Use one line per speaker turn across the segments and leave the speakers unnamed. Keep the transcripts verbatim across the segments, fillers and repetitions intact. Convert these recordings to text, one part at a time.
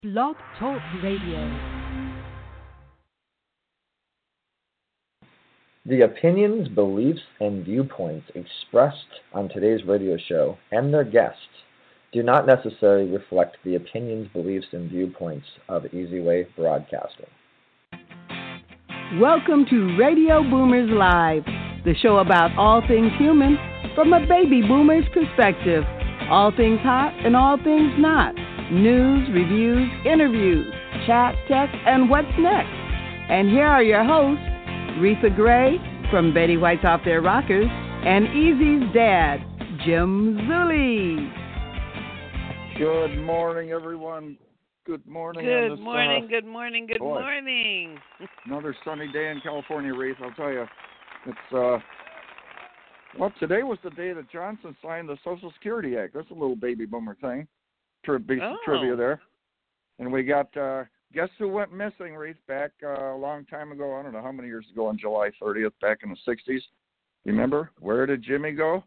Blog Talk Radio.
The opinions, beliefs, and viewpoints expressed on today's radio show and their guests do not necessarily reflect the opinions, beliefs, and viewpoints of Easy Way Broadcasting.
Welcome to Radio Boomers Live, the show about all things human from a baby boomer's perspective. All things hot and all things not. News, reviews, interviews, chat, text, and what's next. And here are your hosts, Retha Gray from Betty White's Off Their Rockers, and Easy's dad, Jim Zuley.
Good morning, everyone. Good morning.
Good
this,
morning,
uh,
good morning, good
boy.
morning.
Another sunny day in California, Reese. I'll tell you, it's, uh, well, today was the day that Johnson signed the Social Security Act. That's a little baby boomer thing. Tri-
Oh.
Trivia there. And we got, uh, guess who went missing, Reese, back uh, a long time ago? I don't know how many years ago on July thirtieth, back in the sixties. You remember? Where did Jimmy go?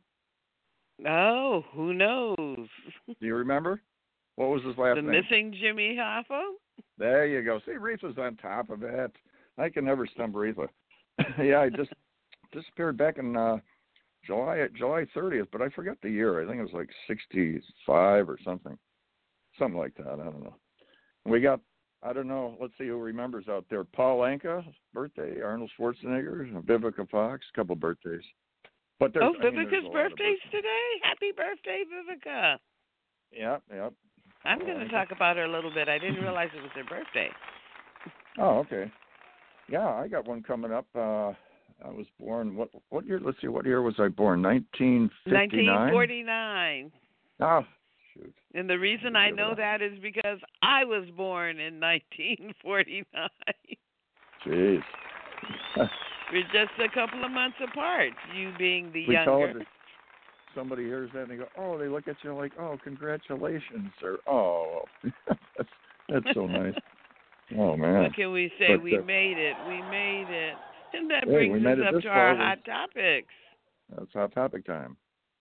Oh, who knows?
Do you remember? What was his last
The
name?
missing Jimmy Hoffa?
There you go. See, Reefa's on top of it. I can never stump Reefa. yeah, I just disappeared back in uh, July July thirtieth, but I forgot the year. I think it was like sixty-five or something. Something like that. I don't know. We got, I don't know, let's see who remembers out there. Paul Anka, birthday, Arnold Schwarzenegger, Vivica Fox, a couple birthdays. But there's,
Oh,
I mean, there's
Vivica's
a lot of
birthday's
birthdays.
today? Happy birthday, Vivica.
Yep, yep.
I'm going to talk about her a little bit. I didn't realize it was her birthday.
Oh, okay. Yeah, I got one coming up. Uh, I was born, what what year? Let's see, what year was I born? nineteen fifty-nine?
nineteen forty-nine.
Oh, shoot.
And the reason I know that is because I was born in nineteen forty-nine.
Jeez.
We're just a couple of months apart, you being the
we call
younger.
it, somebody hears that and they go, oh, they look at you like, oh, congratulations, or, oh, that's, that's so nice. Oh, man.
What can we say?
But,
we
uh,
made it. We made it. And that
hey, we
brings
made
us
it
up
this
to
far.
our
We-
hot topics.
That's hot topic time.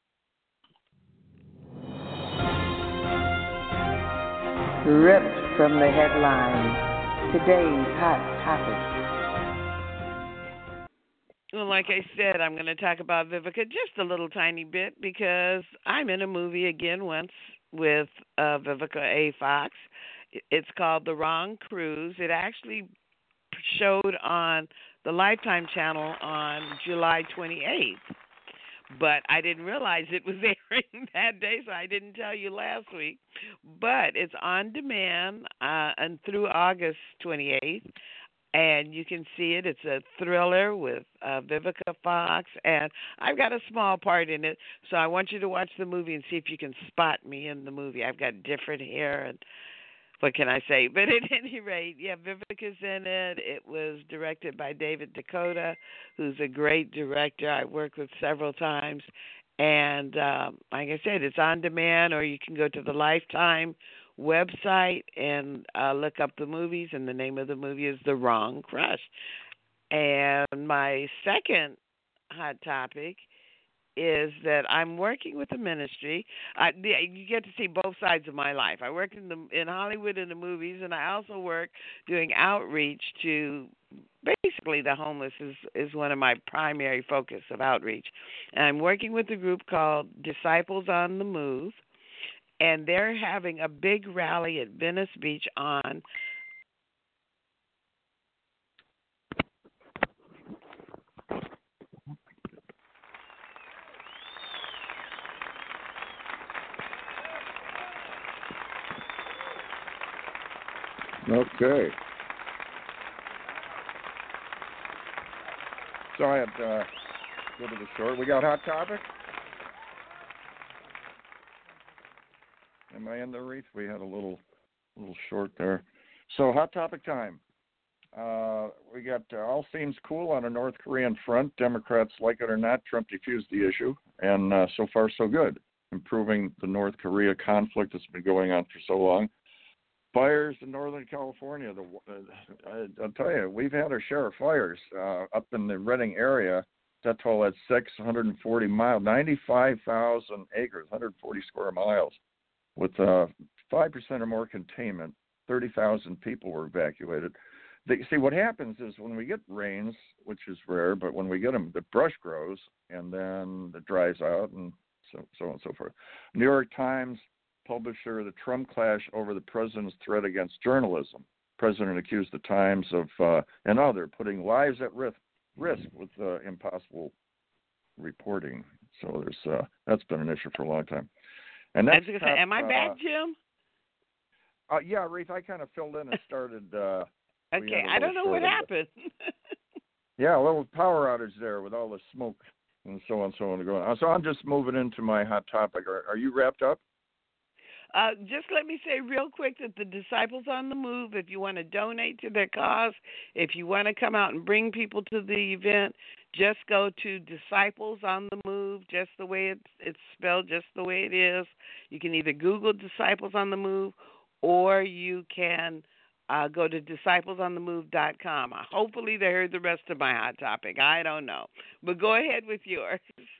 Ripped from the headlines, today's hot topic.
Well, like I said, I'm going to talk about Vivica just a little tiny bit because I'm in a movie again once with uh, Vivica A. Fox. It's called The Wrong Cruise. It actually showed on the Lifetime channel on July twenty-eighth. But I didn't realize it was airing that day, so I didn't tell you last week. But it's on demand uh, and through August twenty-eighth, and you can see it. It's a thriller with uh, Vivica Fox, and I've got a small part in it, so I want you to watch the movie and see if you can spot me in the movie. I've got different hair and what can I say? But at any rate, yeah, Vivica's in it. It was directed by David Dakota, who's a great director I've worked with several times. And um, like I said, it's on demand, or you can go to the Lifetime website and uh, look up the movies, and the name of the movie is The Wrong Crush. And my second hot topic is that I'm working with a ministry. I, you get to see both sides of my life. I work in the in Hollywood in the movies, and I also work doing outreach to basically the homeless is, is one of my primary focus of outreach. And I'm working with a group called Disciples on the Move, and they're having a big rally at Venice Beach on
Okay. So I had uh, go to the short. We got hot topic. Am I in the wreath? We had a little, little short there. So hot topic time. Uh, we got uh, all seems cool on a North Korean front. Democrats like it or not, Trump defused the issue, and uh, so far so good. Improving the North Korea conflict that's been going on for so long. Fires in Northern California. The, uh, I, I'll tell you, we've had our share of fires uh, up in the Redding area. That total at six hundred forty miles, ninety-five thousand acres, one hundred forty square miles, with uh, five percent or more containment. thirty thousand people were evacuated. They, see, what happens is when we get rains, which is rare, but when we get them, the brush grows, and then it dries out, and so, so on and so forth. New York Times publisher, the Trump clash over the president's threat against journalism. President accused the Times of, uh, and other, putting lives at risk, risk with uh, impossible reporting. So there's uh, that's been an issue for a long time. And that's
say,
top,
am I
uh,
back, Jim?
Uh, yeah, Ruth, I kind of filled in and started. Uh,
okay, I don't know what happened.
Yeah, a little power outage there with all the smoke and so on and so on going on. So I'm just moving into my hot topic. Are, are you wrapped up?
Uh, just let me say real quick that the Disciples on the Move, if you want to donate to their cause, if you want to come out and bring people to the event, just go to Disciples on the Move, just the way it's, it's spelled, just the way it is. You can either Google Disciples on the Move, or you can uh, go to disciples on the move dot com. Hopefully they heard the rest of my hot topic. I don't know. But go ahead with yours.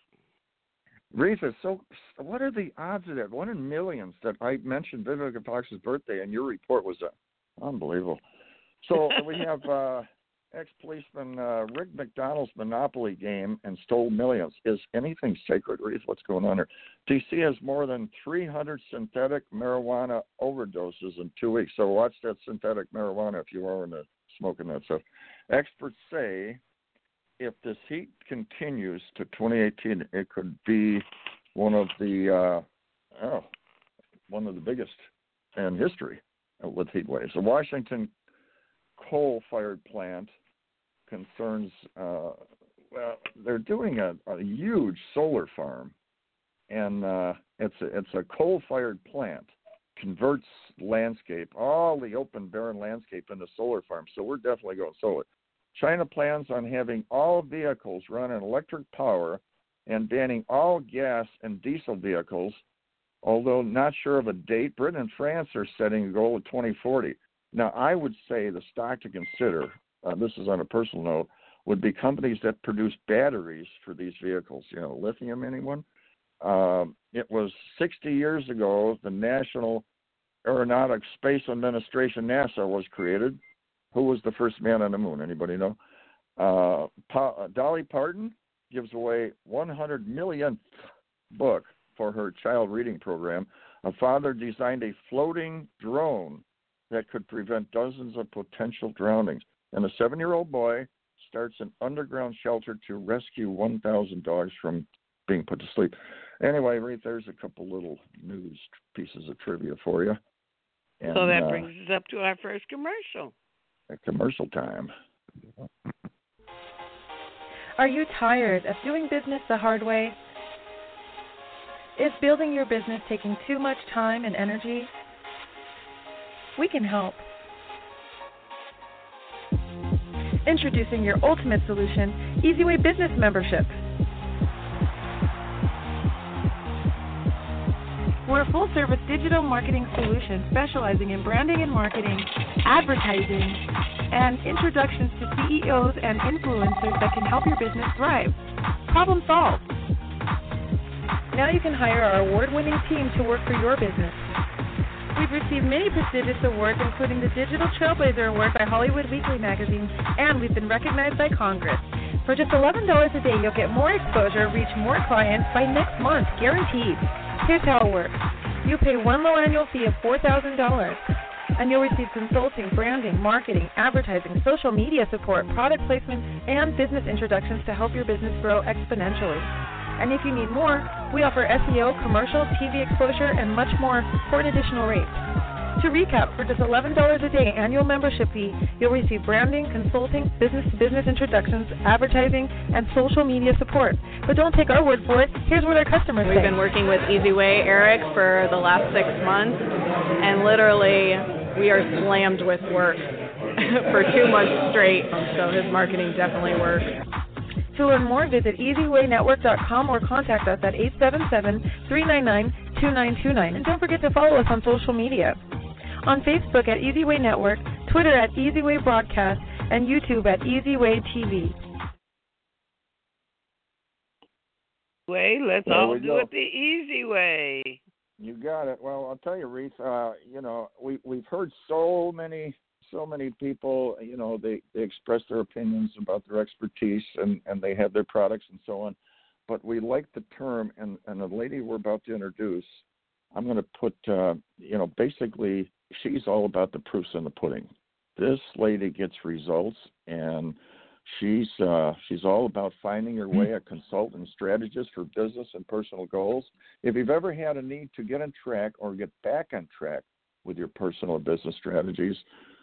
Rita, so what are the odds of that? One in millions that I mentioned Vivica Fox's birthday, and your report was uh, unbelievable. So we have uh, ex-policeman uh, Rick McDonald's Monopoly game and stole millions. Is anything sacred, Reese? What's going on here? D C has more than three hundred synthetic marijuana overdoses in two weeks. So watch that synthetic marijuana if you are into smoking that stuff. Experts say if this heat continues to twenty eighteen, it could be one of the uh, oh, one of the biggest in history with heat waves. The Washington coal-fired plant concerns. Uh, well, they're doing a, a huge solar farm, and uh, it's a, it's a coal-fired plant. Converts landscape, all the open, barren landscape, into solar farms. So we're definitely going solar. China plans on having all vehicles run on electric power and banning all gas and diesel vehicles, although not sure of a date. Britain and France are setting a goal of twenty forty. Now, I would say the stock to consider, uh, this is on a personal note, would be companies that produce batteries for these vehicles. You know, lithium, anyone? Uh, it was sixty years ago, the National Aeronautics Space Administration, NASA, was created. Who was the first man on the moon? Anybody know? Uh, pa- Dolly Parton gives away one hundred millionth book for her child reading program. A father designed a floating drone that could prevent dozens of potential drownings. And a seven-year-old boy starts an underground shelter to rescue one thousand dogs from being put to sleep. Anyway, right there's a couple little news pieces of trivia for you. And,
so that
uh,
brings us up to our first commercial.
Commercial time.
Are you tired of doing business the hard way? Is building your business taking too much time and energy? We can help. Introducing your ultimate solution, EasyWay Business Membership. We're a full-service digital marketing solution specializing in branding and marketing, advertising, and introductions to C E Os and influencers that can help your business thrive. Problem solved. Now you can hire our award-winning team to work for your business. We've received many prestigious awards, including the Digital Trailblazer Award by Hollywood Weekly magazine, and we've been recognized by Congress. For just eleven dollars a day, you'll get more exposure, reach more clients by next month, guaranteed. Here's how it works. You pay one low annual fee of four thousand dollars, and you'll receive consulting, branding, marketing, advertising, social media support, product placement, and business introductions to help your business grow exponentially. And if you need more, we offer S E O, commercial, T V exposure, and much more for an additional rate. To recap, for just eleven dollars a day annual membership fee, you'll receive branding, consulting, business-to-business introductions, advertising, and social media support. But don't take our word for it. Here's what our customers
We've
say.
been working with EasyWay Eric for the last six months, and literally we are slammed with work for two months straight, so his marketing definitely works.
To learn more, visit easy way network dot com or contact us at eight seven seven, three nine nine, two nine two nine. And don't forget to follow us on social media. On Facebook at EasyWay Network, Twitter at EasyWay Broadcast, and YouTube at EasyWay T V.
Way, let's
There
all
we
do
go.
it the easy way.
You got it. Well, I'll tell you, Reese. Uh, you know, we we've heard so many so many people. You know, they, they express their opinions about their expertise and, and they have their products and so on. But we like the term, and and the lady we're about to introduce, I'm going to put. Uh, you know, basically, she's all about the proofs in the pudding. This lady gets results, and she's uh, she's all about finding her way, a consultant strategist for business and personal goals. If you've ever had a need to get on track or get back on track with your personal or business strategies,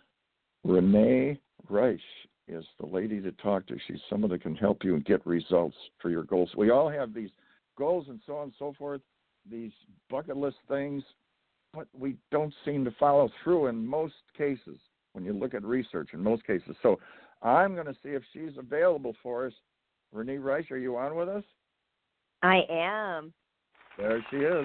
Renee Reich is the lady to talk to. She's someone that can help you and get results for your goals. We all have these goals and so on and so forth, these bucket list things, but we don't seem to follow through in most cases when you look at research in most cases. So I'm going to see if she's available for us. Renee Reich, are you on with us?
I am.
There she is.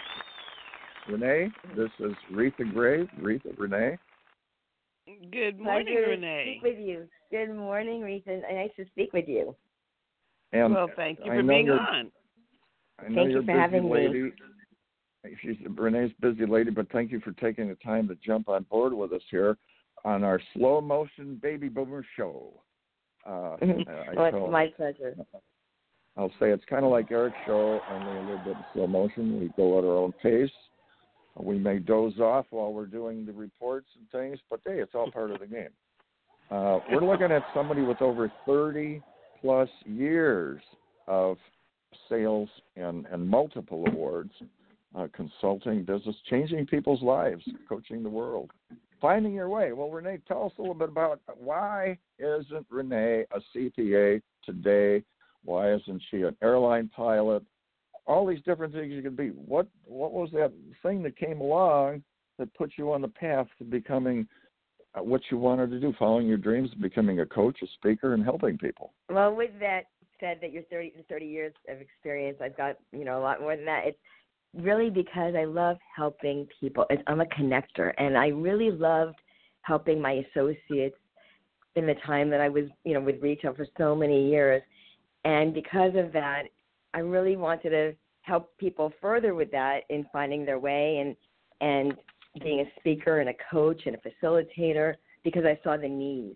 Renee, this is Retha Gray. Retha, Renee.
Good morning,
Pleasure
Renee.
to speak with you. Good morning, Retha. Nice to speak with you.
And
well, thank you
I
for
know
being
you're,
on.
I know
thank
you're
you for
a busy
having
lady.
me.
She's Renee's a busy lady, but thank you for taking the time to jump on board with us here on our Slow Motion Baby Boomer Show. Uh,
well,
I
it's
told,
my pleasure.
I'll say it's kind of like Eric's show, only a little bit in slow motion. We go at our own pace. We may doze off while we're doing the reports and things, but hey, it's all part of the game. Uh, we're looking at somebody with over thirty plus years of sales and, and multiple awards, uh, consulting, business, changing people's lives, coaching the world, finding your way. Well, Renee, tell us a little bit about why isn't Renee a C P A today? Why isn't she an airline pilot? All these different things you could be. What what was that thing that came along that put you on the path to becoming what you wanted to do, following your dreams, becoming a coach, a speaker, and helping people?
Well, with that said, that you're thirty, thirty years of experience, I've got, you know, a lot more than that. It's really because I love helping people. It's, I'm a connector, and I really loved helping my associates in the time that I was, you know, with retail for so many years. And because of that, I really wanted to help people further with that in finding their way and and being a speaker and a coach and a facilitator because I saw the need.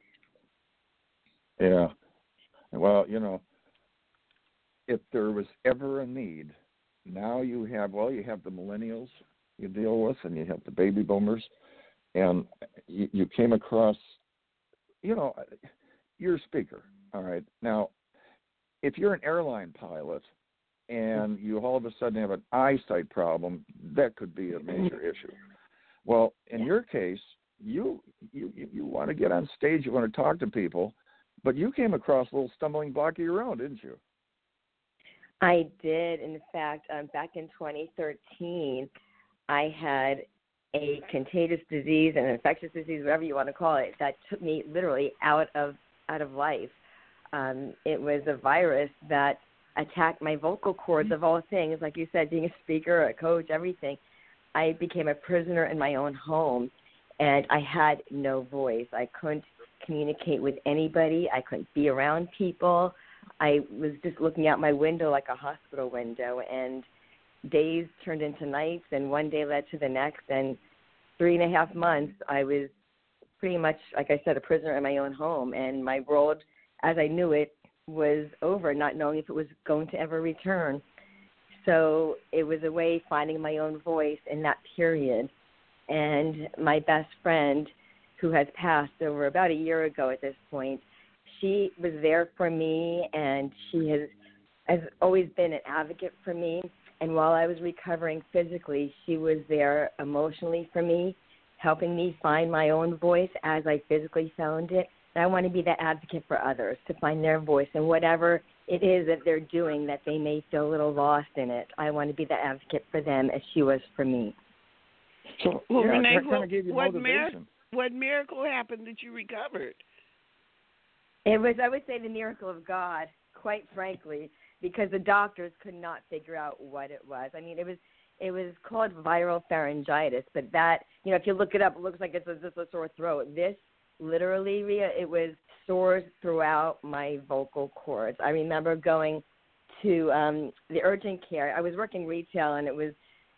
Yeah. Well, you know, if there was ever a need, now you have, well, you have the millennials you deal with and you have the baby boomers, and you, you came across, you know, you're a speaker, all right. Now, if you're an airline pilot and you all of a sudden have an eyesight problem, that could be a major issue. Well, in your case, you you you want to get on stage, you want to talk to people, but you came across a little stumbling block of your own, didn't you?
I did. In fact, um, back in twenty thirteen, I had a contagious disease, an infectious disease, whatever you want to call it, that took me literally out of out of life. Um, it was a virus that attacked my vocal cords, of all things. Like you said, being a speaker, a coach, everything. I became a prisoner in my own home, and I had no voice. I couldn't communicate with anybody. I couldn't be around people. I was just looking out my window like a hospital window, and days turned into nights, and one day led to the next, and three and a half months I was pretty much, like I said, a prisoner in my own home, and my world, as I knew it, was over, not knowing if it was going to ever return. So it was a way of finding my own voice in that period. And my best friend, who has passed over about a year ago at this point, she was there for me, and she has, has always been an advocate for me. And while I was recovering physically, she was there emotionally for me, helping me find my own voice as I physically found it. And I want to be that advocate for others to find their voice in whatever it is that they're doing that they may feel a little lost in it. I want to be the advocate for them as she was for me.
So,
well,
yeah,
Renee,
that kind of gave you
what,
motivation.
mir- what miracle happened that you recovered?
It was, I would say, the miracle of God, quite frankly, because the doctors could not figure out what it was. I mean, it was it was called viral pharyngitis, but that, you know, if you look it up, it looks like it's a, just a sore throat. This, literally, Rhea, it was sores throughout my vocal cords. I remember going to um, the urgent care. I was working retail, and it was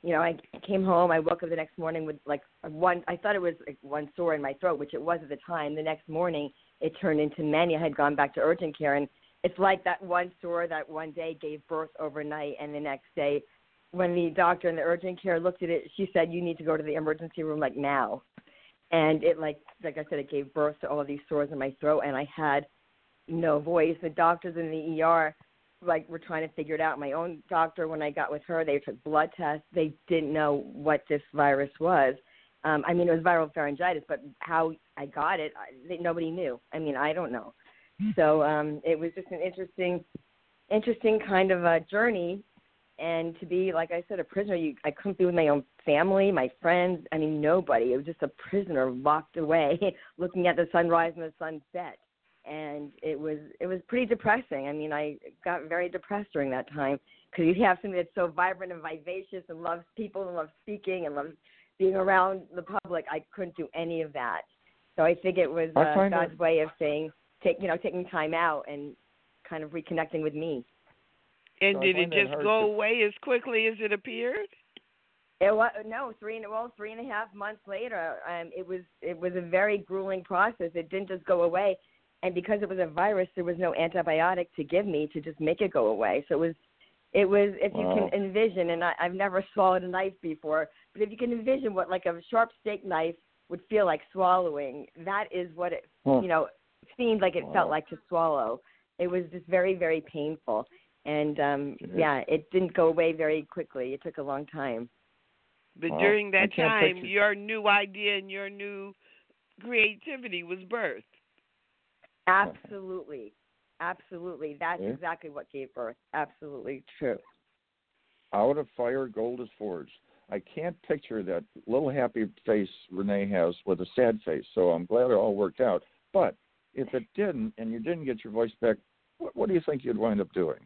you know, I came home. I woke up the next morning with like one. I thought it was like one sore in my throat, which it was at the time. The next morning, it turned into many. I had gone back to urgent care, and it's like that one sore that one day gave birth overnight, and the next day, when the doctor in the urgent care looked at it, she said, "You need to go to the emergency room like now." And it like like I said, it gave birth to all of these sores in my throat, and I had no voice. The doctors in the E R like were trying to figure it out. My own doctor, when I got with her, they took blood tests. They didn't know what this virus was. Um, I mean, it was viral pharyngitis, but how I got it, I, they, nobody knew. I mean, I don't know. So um, it was just an interesting, interesting kind of a journey. And to be, like I said, a prisoner, you, I couldn't be with my own family, my friends. I mean, nobody. It was just a prisoner locked away, looking at the sunrise and the sunset. And it was it was pretty depressing. I mean, I got very depressed during that time because you have somebody that's so vibrant and vivacious and loves people and loves speaking and loves being around the public. I couldn't do any of that. So I think it was uh, God's it... way of saying, take you know, taking time out and kind of reconnecting with me.
And
so
did it just go
to...
away as quickly as it appeared?
It was no three and well three and a half months later. Um, it was it was a very grueling process. It didn't just go away. And because it was a virus, there was no antibiotic to give me to just make it go away. So it was, it was if
wow.
you can envision, and I, I've never swallowed a knife before, but if you can envision what like a sharp steak knife would feel like swallowing, that is what it, huh. you know, seemed like it wow. felt like to swallow. It was just very, very painful. And, um, yeah, it didn't go away very quickly. It took a long time.
But
wow.
during that time,
picture.
your new idea and your new creativity was birthed.
Absolutely. Absolutely. That's
yeah.
exactly what gave birth. Absolutely true.
Out of fire, gold is forged. I can't picture that little happy face Renee has with a sad face, so I'm glad it all worked out. But if it didn't, and you didn't get your voice back, what, what do you think you'd wind up doing?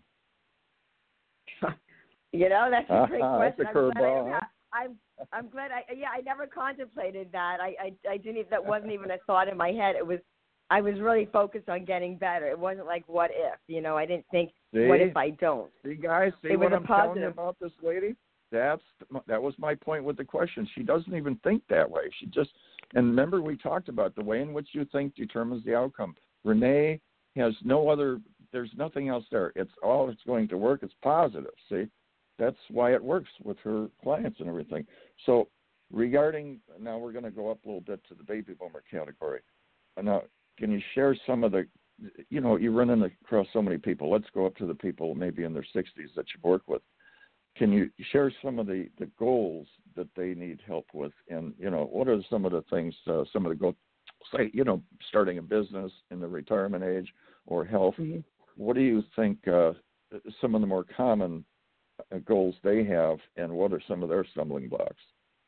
You know, that's a great
uh-huh,
question.
That's a curveball.
I'm, I'm I'm glad I yeah, I never contemplated that. I, I, I didn't that wasn't even a thought in my head. It was I was really focused on getting better. It wasn't like, what if? You know, I didn't think,
see?
What if I don't?
See, guys, see
it
what
was
I'm
a positive.
telling you about this lady? That's That was my point with the question. She doesn't even think that way. She just, and remember we talked about the way in which you think determines the outcome. Renee has no other, there's nothing else there. It's all it's going to work. It's positive, see? That's why it works with her clients and everything. So regarding, now we're going to go up a little bit to the baby boomer category. Now, can you share some of the, you know, you run across so many people. Let's go up to the people maybe in their sixties that you've worked with. Can you share some of the, the goals that they need help with? And, you know, what are some of the things, uh, some of the goals, say, you know, starting a business in the retirement age or health? Mm-hmm. What do you think uh, some of the more common goals they have, and what are some of their stumbling blocks?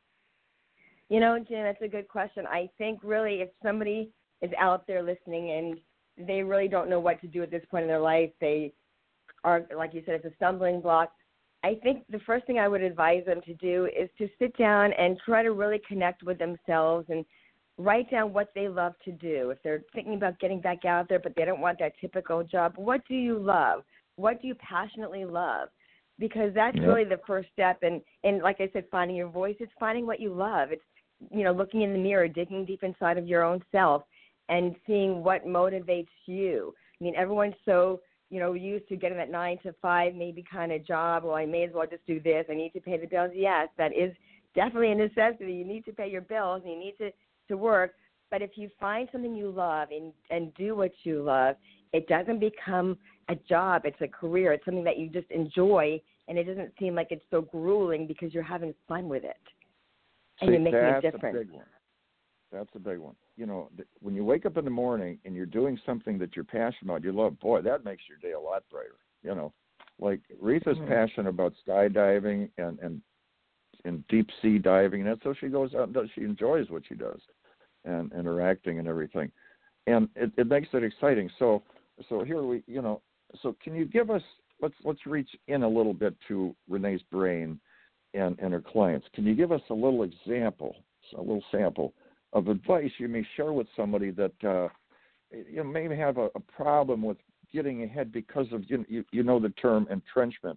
You know, Jim, that's a good question. I think really if somebody is out there listening and they really don't know what to do at this point in their life, they are, like you said, it's a stumbling block. I think the first thing I would advise them to do is to sit down and try to really connect with themselves and write down what they love to do. If they're thinking about getting back out there but they don't want that typical job, what do you love? What do you passionately love? Because that's yep. really the first step. And, and like I said, finding your voice, it's finding what you love. It's, you know, looking in the mirror, digging deep inside of your own self and seeing what motivates you. I mean, everyone's so, you know, used to getting that nine to five maybe kind of job. Well, I may as well just do this. I need to pay the bills. Yes, that is definitely a necessity. You need to pay your bills and you need to, to work. But if you find something you love and, and do what you love, it doesn't become a job. It's a career. It's something that you just enjoy, and it doesn't seem like it's so grueling because you're having fun with it. And
See,
you're making
that's
a difference.
A big one. That's a big one. You know, th- when you wake up in the morning and you're doing something that you're passionate about, you love, boy, that makes your day a lot brighter. You know, like Retha's mm-hmm. passionate about skydiving and, and and deep sea diving, and that's so she goes out and does. She enjoys what she does, and, and her acting and everything, and it, it makes it exciting. So, so here we, you know, so can you give us? Let's let's reach in a little bit to Renee's brain and, and her clients. Can you give us a little example, a little sample of advice you may share with somebody that uh, you know, may have a, a problem with getting ahead because of, you, you, you know the term entrenchment.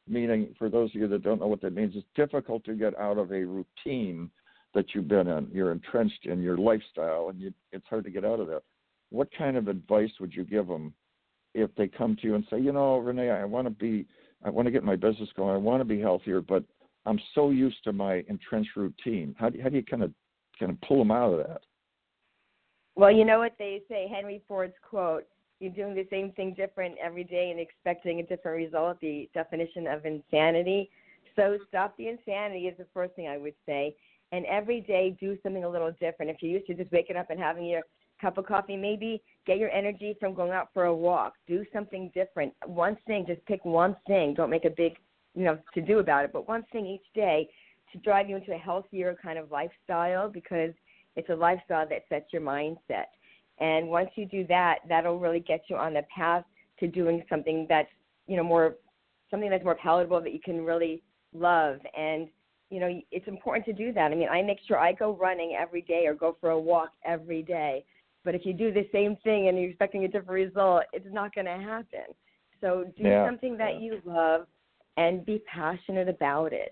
meaning for those of you that don't know what that means, it's difficult to get out of a routine that you've been in. You're entrenched in your lifestyle, and you, it's hard to get out of that. What kind of advice would you give them if they come to you and say, you know, Renee, I want to be, I want to get my business going, I want to be healthier, but I'm so used to my entrenched routine. How do you, how do you kind of kind of pull them out of that?
Well, you know what they say, Henry Ford's quote, you're doing the same thing different every day and expecting a different result, the definition of insanity. So stop the insanity is the first thing I would say. And every day do something a little different. If you're used to just waking up and having your cup of coffee, maybe get your energy from going out for a walk. Do something different. One thing, just pick one thing. Don't make a big, you know, to do about it, but one thing each day to drive you into a healthier kind of lifestyle, because it's a lifestyle that sets your mindset. And once you do that, that'll really get you on the path to doing something that's, you know, more, something that's more palatable that you can really love. And, you know, it's important to do that. I mean, I make sure I go running every day or go for a walk every day. But if you do the same thing and you're expecting a different result, it's not going to happen. So do
yeah.
something that you love and be passionate about it.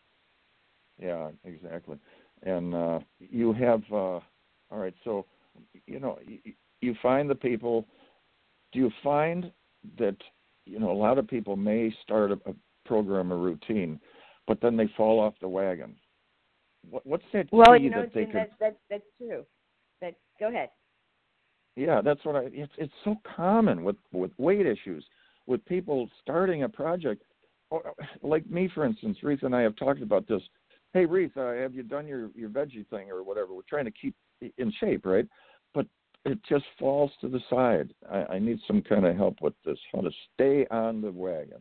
Yeah, exactly. And uh, you have, uh, all right, so, you know, you, you find the people, do you find that, you know, a lot of people may start a, a program, a routine, but then they fall off the wagon. What, what's that
well,
key
you know,
that they
Jim,
could...
that's, that's, that's true. That, go ahead.
Yeah, that's what I, it's, it's so common with, with weight issues, with people starting a project. Like me, for instance, Reese and I have talked about this. Hey, Reese, uh, have you done your, your veggie thing or whatever? We're trying to keep in shape, right? But it just falls to the side. I, I need some kind of help with this, how to stay on the wagon.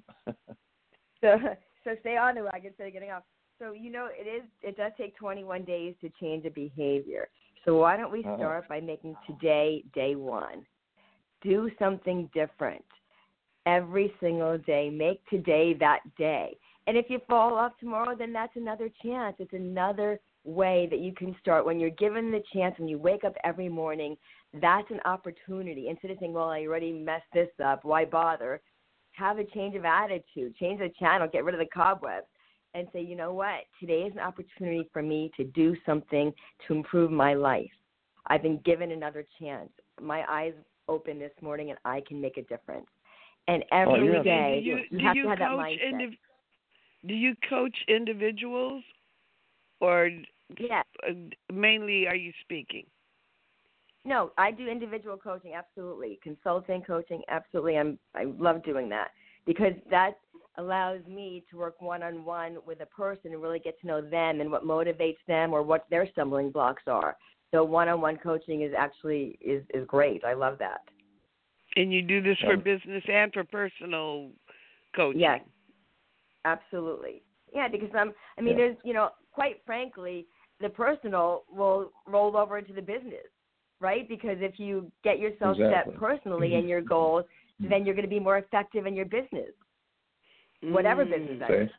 so, so stay on the wagon instead of getting off. So, you know, it is. It does take twenty-one days to change a behavior. So why don't we start by making today day one? Do something different every single day. Make today that day. And if you fall off tomorrow, then that's another chance. It's another way that you can start. When you're given the chance, when you wake up every morning, that's an opportunity. Instead of saying, well, I already messed this up, why bother? Have a change of attitude. Change the channel. Get rid of the cobwebs. And say, you know what, today is an opportunity for me to do something to improve my life. I've been given another chance. My eyes open this morning, and I can make a difference. And every
oh, yeah.
day,
do you,
you
do
have
you
to have that
coach
mindset.
Indiv- do you coach individuals, or
yeah.
mainly are you speaking?
No, I do individual coaching, absolutely. Consulting, coaching, absolutely. I'm, I love doing that because that allows me to work one-on-one with a person and really get to know them and what motivates them or what their stumbling blocks are. So one-on-one coaching is actually is, is great. I love that.
And you do this for business and for personal coaching?
Yes, absolutely. Yeah, because um, I mean, yeah. there's, you know, quite frankly, the personal will roll over into the business, right? Because if you get yourself
exactly.
set personally in your goals, then you're going to be more effective in your business. Whatever business that is.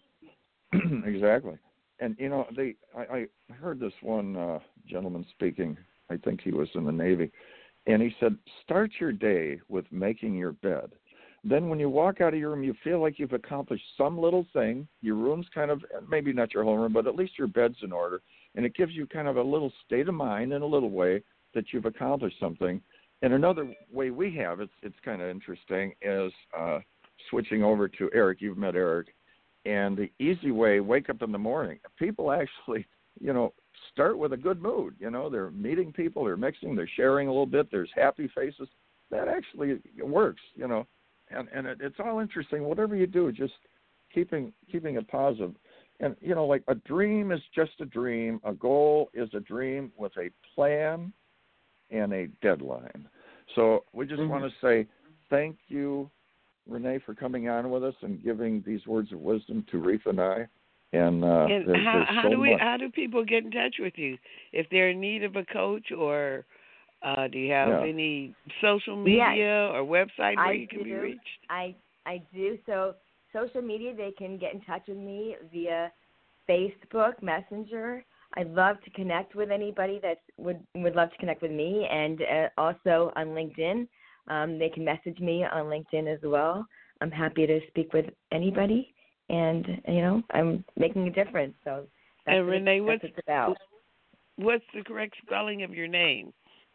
Exactly. And, you know, they. I, I heard this one uh, gentleman speaking, I think he was in the Navy, and he said, start your day with making your bed. Then when you walk out of your room, you feel like you've accomplished some little thing. Your room's kind of, maybe not your whole room, but at least your bed's in order. And it gives you kind of a little state of mind in a little way that you've accomplished something. And another way we have, it's, it's kind of interesting, is uh, switching over to Eric. You've met Eric. And the easy way, wake up in the morning. People actually, you know, start with a good mood. You know, they're meeting people, they're mixing, they're sharing a little bit, there's happy faces. That actually works, you know. And and it, it's all interesting. Whatever you do, just keeping keeping it positive. And, you know, like a dream is just a dream. A goal is a dream with a plan and a deadline. So we just mm-hmm. want to say thank you, Renee, for coming on with us and giving these words of wisdom to Reetha and I. And, uh,
and
there's,
how,
there's
how
so
do we
much.
how do people get in touch with you if they're in need of a coach, or uh, do you have
yeah.
any social media
yes.
or website where
I
you can
do.
be reached?
I I do. So social media, they can get in touch with me via Facebook Messenger. I'd love to connect with anybody that would would love to connect with me, and uh, also on LinkedIn. Um, they can message me on LinkedIn as well. I'm happy to speak with anybody, and you know I'm making a difference. So that's
and
what,
Renee,
that's
what's,
what it's about.
What's the correct spelling of your name?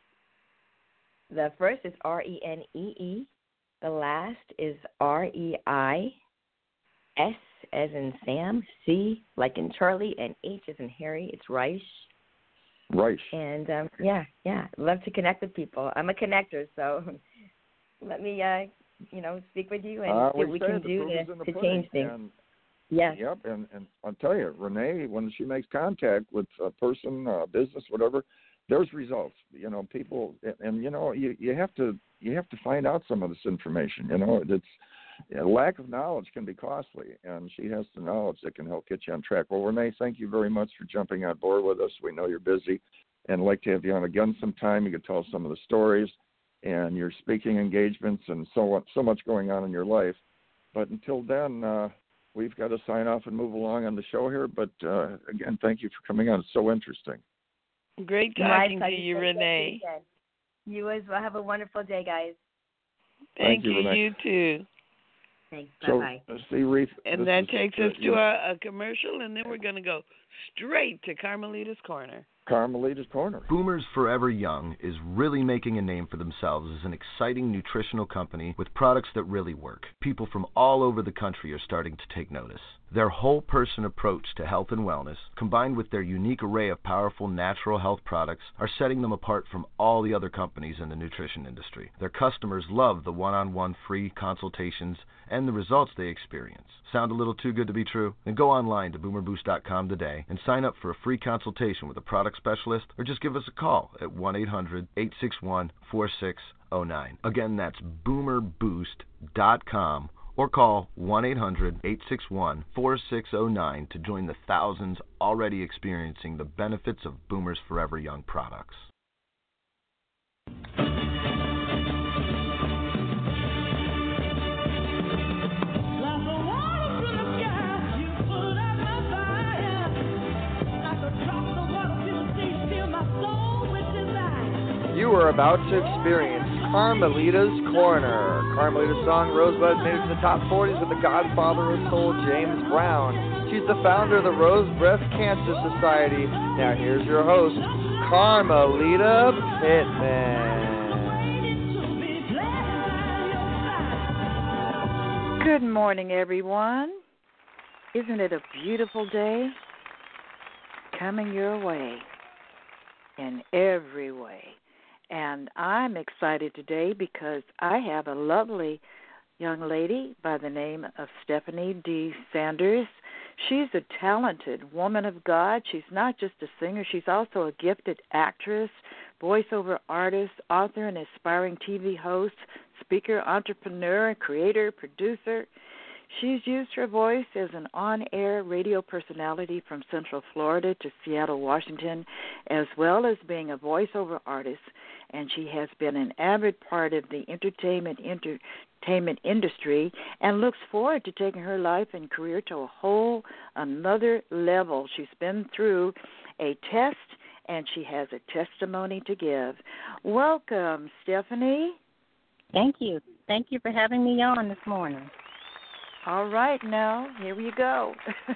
The first is R E N E E. The last is R E I S as in Sam, C like in Charlie, and H as in Harry. It's Reich.
Reich.
And um, yeah, yeah, love to connect with people. I'm a connector, so let me, uh, you know, speak with you and
uh,
see what we
say
can
the
do
proof is in
to,
the
to
pudding.
change things.
And,
yes.
Yep, and, and I'll tell you, Renee, when she makes contact with a person, uh, business, whatever, there's results. You know, people, and, and you know, you, you have to you have to find out some of this information. You know, it's a lack of knowledge can be costly, and she has the knowledge that can help get you on track. Well, Renee, thank you very much for jumping on board with us. We know you're busy, and like to have you on again sometime. You could tell some of the stories and your speaking engagements and so so much going on in your life. But until then, uh, we've got to sign off and move along on the show here. But uh, again, thank you for coming on. It's so interesting.
Great talking to you, Renee.
You as well. Have a wonderful day, guys.
Thank,
Thank you,
you.
Renee.
You too.
Thanks.
So,
Bye-bye.
uh, see, Reef,
And
this
that
is,
takes
uh,
us
you
to
know,
a, a commercial, and then we're going to go straight to Carmelita's Corner.
Carmelita's Corner.
Boomers Forever Young is really making a name for themselves as an exciting nutritional company with products that really work. People from all over the country are starting to take notice. Their whole-person approach to health and wellness, combined with their unique array of powerful natural health products, are setting them apart from all the other companies in the nutrition industry. Their customers love the one-on-one free consultations and the results they experience. Sound a little too good to be true? Then go online to boomer boost dot com today and sign up for a free consultation with a product specialist, or just give us a call at one eight hundred eight six one four six zero nine. Again, that's boomer boost dot com, or call one eight hundred eight six one four six zero nine to join the thousands already experiencing the benefits of Boomers Forever Young products.
You are about to experience Carmelita's Corner. Carmelita's song Rosebud made it to the top forties with the godfather of soul, James Brown. She's the founder of the Rose Breast Cancer Society. Now here's your host, Carmelita Pittman.
Good morning, everyone. Isn't it a beautiful day? Coming your way in every way. And I'm excited today because I have a lovely young lady by the name of Stephanie D. Sanders. She's a talented woman of God. She's not just a singer. She's also a gifted actress, voiceover artist, author, and aspiring T V host, speaker, entrepreneur, creator, producer. She's used her voice as an on-air radio personality from Central Florida to Seattle, Washington, as well as being a voiceover artist, and she has been an avid part of the entertainment entertainment industry and looks forward to taking her life and career to a whole another level. She's been through a test, and she has a testimony to give. Welcome, Stephanie.
Thank you. Thank you for having me on this morning.
All right, now, here you go.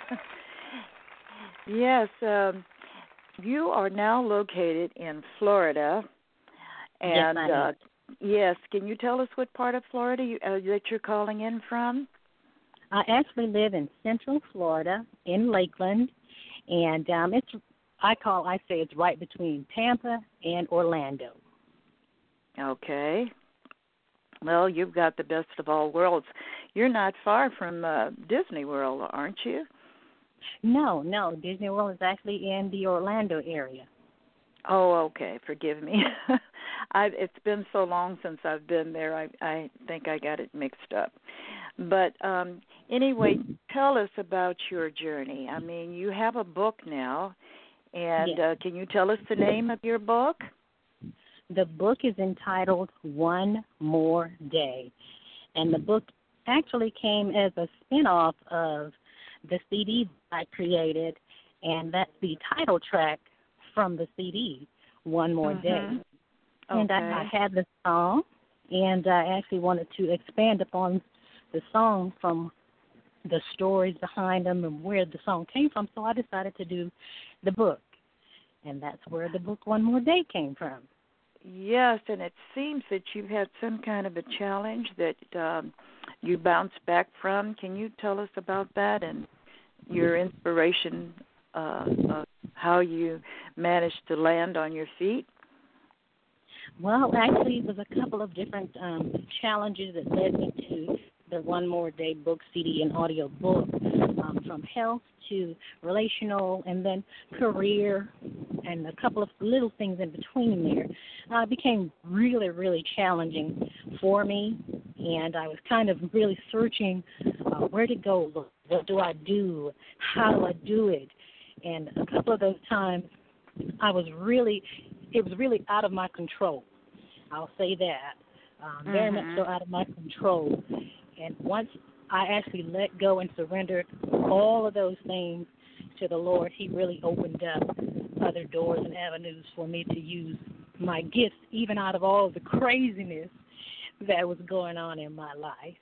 Yes, um, you are now located in Florida. And,
yes, I am.
Uh, yes, can you tell us what part of Florida you, uh, that you're calling in from?
I actually live in Central Florida, in Lakeland, and um, it's, I call, I say it's right between Tampa and Orlando.
Okay. Well, you've got the best of all worlds. You're not far from uh, Disney World, aren't you?
No, no. Disney World is actually in the Orlando area.
Oh, okay. Forgive me. I've, it's been so long since I've been there. I, I think I got it mixed up. But um, anyway, tell us about your journey. I mean, you have a book now, and
yes.
uh, can you tell us the name of your book?
The book is entitled One More Day, and the book actually came as a spinoff of the C D I created, and that's the title track from the C D, One More
mm-hmm.
Day.
Okay.
And I, I had the song, and I actually wanted to expand upon the song from the stories behind them and where the song came from. So I decided to do the book, and that's where the book One More Day came from.
Yes, and it seems that you had some kind of a challenge that um, you bounced back from. Can you tell us about that and your inspiration, uh, of how you managed to land on your feet?
Well, actually, it was a couple of different um, challenges that led me to the One More Day book, C D, and audio book, um, from health to relational and then career and a couple of little things in between there. Uh, it became really, really challenging for me, and I was kind of really searching uh, where to go, what do I do, how do I do it, and a couple of those times I was really, it was really out of my control. I'll say that. Um, very
mm-hmm.
much so out of my control. And once I actually let go and surrendered all of those things to the Lord, He really opened up other doors and avenues for me to use my gifts, even out of all of the craziness that was going on in my life.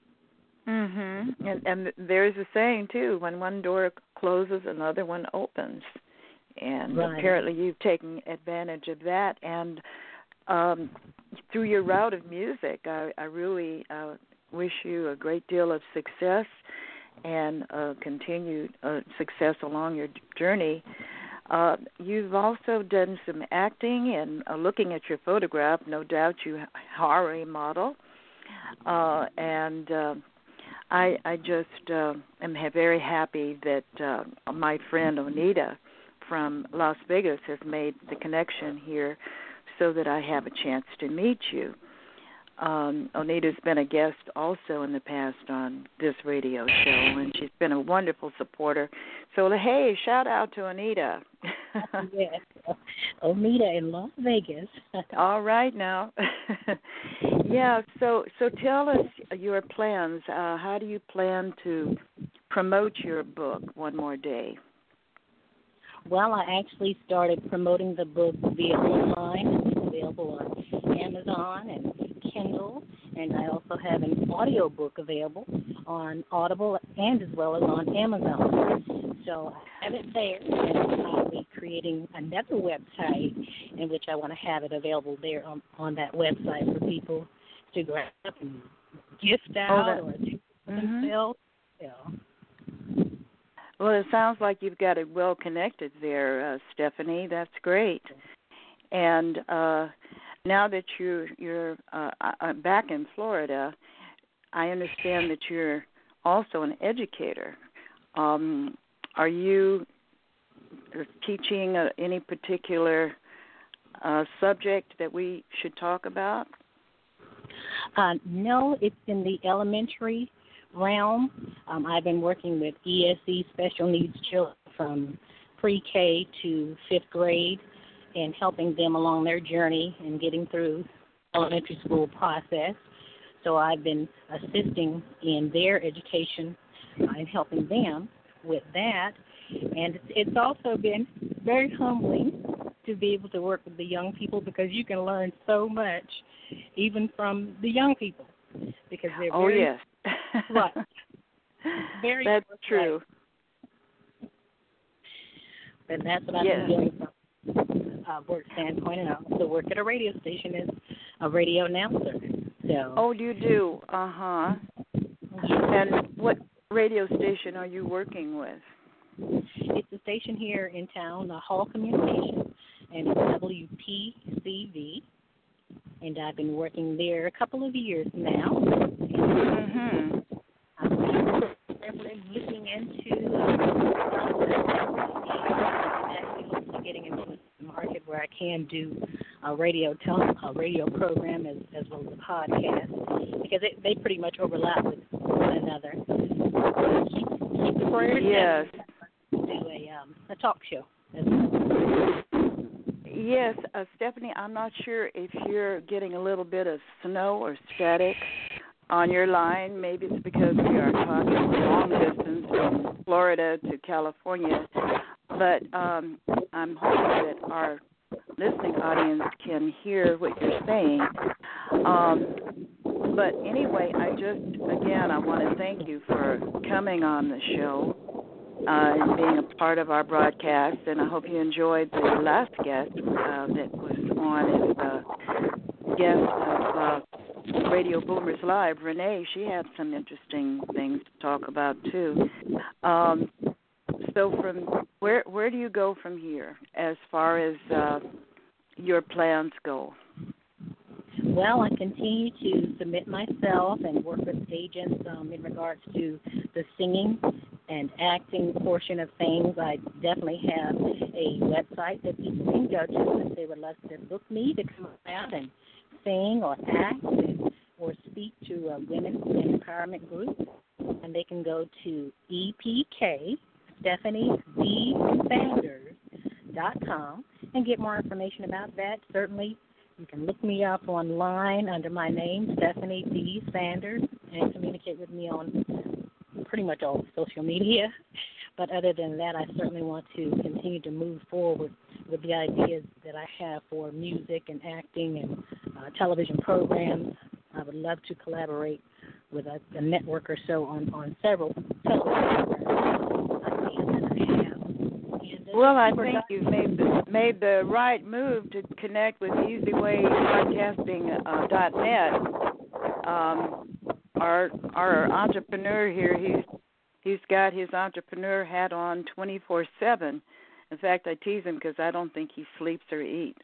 Mhm. And, and there's a saying too: when one door closes, another one opens. And
right.
apparently, you've taken advantage of that. And um, through your route of music, I, I really uh, wish you a great deal of success and uh, continued uh, success along your journey. Uh, you've also done some acting, and uh, looking at your photograph, no doubt you are a model. Uh, and uh, I, I just uh, am very happy that uh, my friend Onita from Las Vegas has made the connection here so that I have a chance to meet you. Um, Onita's been a guest also in the past on this radio show, and she's been a wonderful supporter. So, hey, shout out to Onita.
Yes, Onita in Las Vegas.
All right now. Yeah, so so tell us your plans. Uh, how do you plan to promote your book, One More Day?
Well, I actually started promoting the book via online. It's available on Amazon and Kindle, and I also have an audio book available on Audible and as well as on Amazon. So I have it there, and I'll be creating another website in which I want to have it available there on, on that website for people to grab and gift out
oh,
or to
mm-hmm.
themselves. So.
Well, it sounds like you've got it well connected there, uh, Stephanie. That's great. And uh, now that you're you're uh, uh, back in Florida, I understand that you're also an educator. Um, are you teaching uh, any particular uh, subject that we should talk about?
Uh, no, it's in the elementary realm. Um, I've been working with E S E special needs children from pre-K to fifth grade and helping them along their journey and getting through elementary school process. So I've been assisting in their education uh, and helping them with that. And it's, it's also been very humbling to be able to work with the young people because you can learn so much even from the young people because they're
oh,
very
yes.
right. Very
that's true.
Right. And that's what I've
yes.
been doing from a work standpoint, and I also work at a radio station as a radio announcer. So.
Oh, you do? Uh-huh. And what radio station are you working with?
It's a station here in town, uh, Hall Communications, and it's W P C V. And I've been working there a couple of years now.
Mm-hmm.
I'm looking into actually hopefully getting into a market where I can do a radio tele- a radio program as, as well as a podcast because it, they pretty much overlap with one another. Keep, keep the prayers
yes.
down. Do a um, a talk show as well.
Yes, uh, Stephanie, I'm not sure if you're getting a little bit of snow or static on your line. Maybe it's because we are talking long distance from Florida to California. But um, I'm hoping that our listening audience can hear what you're saying. Um, but anyway, I just, again, I want to thank you for coming on the show uh, and being a part of our broadcast, and I hope you enjoyed the last guest uh, that was on as the guest of uh, Radio Boomers Live, Renee. She had some interesting things to talk about, too. Um, so from where where do you go from here as far as uh, your plans go?
Well, I continue to submit myself and work with agents um, in regards to the singing and acting portion of things. I definitely have a website that people can go to if they would like to book me to come out and sing or act and, or speak to a women's empowerment group. And they can go to E P K, Stephanie D. Sanders dot com, and get more information about that. Certainly, you can look me up online under my name, Stephanie D. Sanders, and communicate with me on pretty much all social media. But other than that, I certainly want to continue to move forward with the ideas that I have for music and acting and uh, television programs. I would love to collaborate with a, a network or so on, on several television programs.
Well, I think you've made the, made the right move to connect with easy way broadcasting dot net. Um, our our entrepreneur here, he's he's got his entrepreneur hat on twenty-four seven. In fact, I tease him because I don't think he sleeps or eats.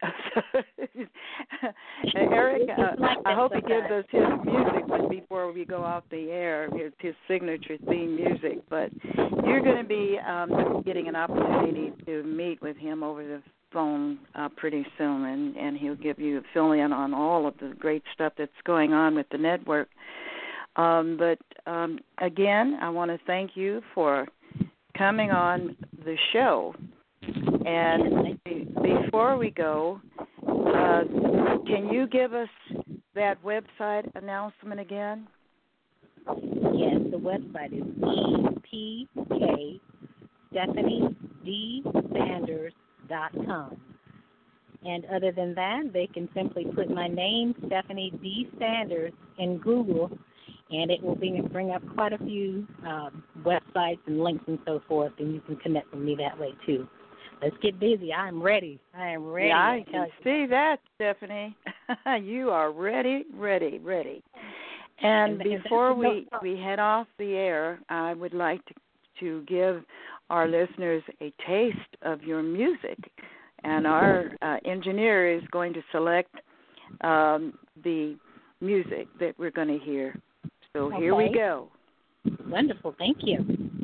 Eric, uh, I hope he gives us his music before we go off the air, his, his signature theme music. But you're going to be um, getting an opportunity to meet with him over the phone uh, pretty soon, and, and he'll give you a fill-in on all of the great stuff that's going on with the network. Um, but, um, again, I want to thank you for coming on the show. And before we go, uh, can you give us that website announcement again?
Yes, the website is E P K Stephanie D Sanders dot com. And other than that, they can simply put my name, Stephanie D. Sanders, in Google, and it will bring, bring up quite a few um, websites and links and so forth, and you can connect with me that way, too. Let's get busy. I'm ready. I am ready.
Yeah, I can see that, Stephanie. You are ready, ready, ready. And, and before we, we head off the air, I would like to, to give our listeners a taste of your music. And our uh, engineer is going to select um, the music that we're going to hear. So
okay.
Here we go.
Wonderful. Thank you.